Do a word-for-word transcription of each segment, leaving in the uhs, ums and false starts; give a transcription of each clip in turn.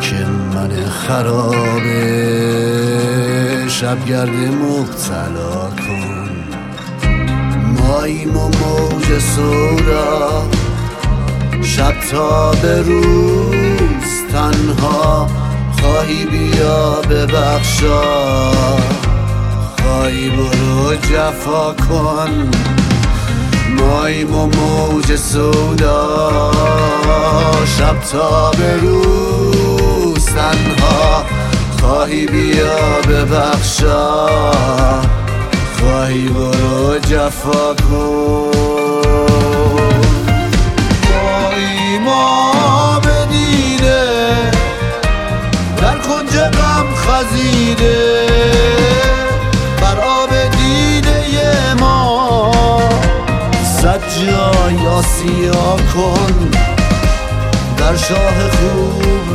خاک من خرابه شبگرد مبتلا کن. ماییم و موج سودا شب تا به روز تنها خواهی بیا ببخشا، خواهی برو جفا کن. ماییم و موج سودا شب تا به روز تنها خواهی بیا ببخشا، خواهی برو جفا کن. مایی ما به دیده در کنج غم خزیده، بر آب دیده ما صد جای آسیا کن. در شاه خوب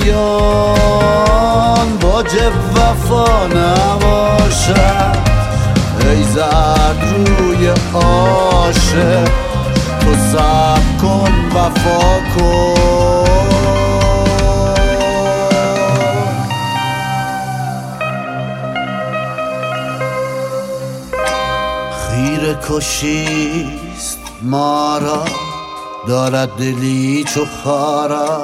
رویان واجب وفا نباشد، ای زرد روی عاشق تو صبر کن وفا کن. خیره کشیست ما را دارد دلی چو خارا،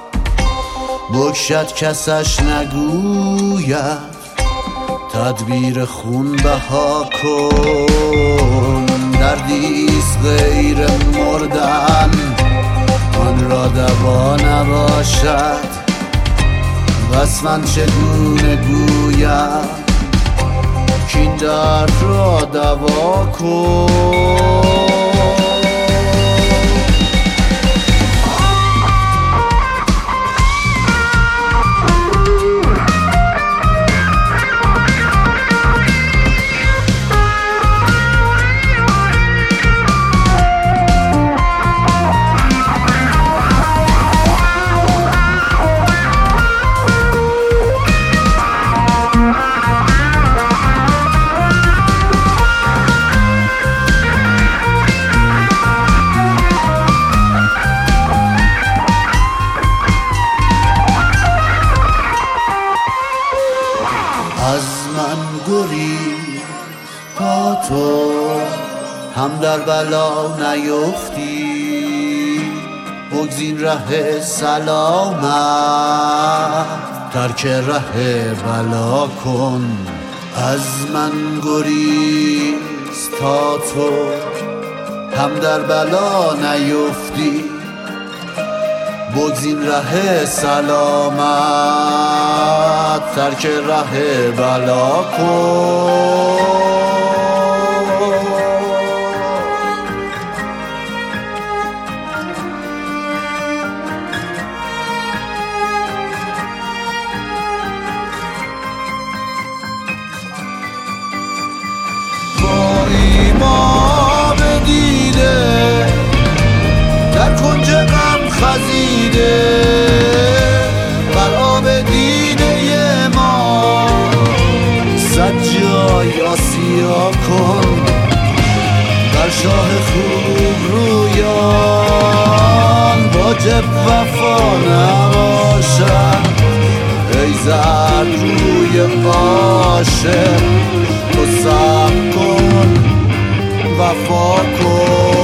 بکشد کسش نگوید تدبیر خون بها کن. دردیست غیر مردن آن را دوا نباشد، بس من چگونه گویم کین درد را دوا کن. از من گریز تا تو هم در بلا نیفتی، بگزین ره سلامت ترک ره بلا کن. از من گریز تا تو هم در بلا نیفتی، بگزین ره سلامت ترک ره بلا کن. مایی ما به دیده در کنج غم خزیده، بر آب دیده ما صد جای آسیا کن. در شاه خوب رویان واجب وفا نباشد، ای زرد روی عاشق تو صبر کن وفا کن.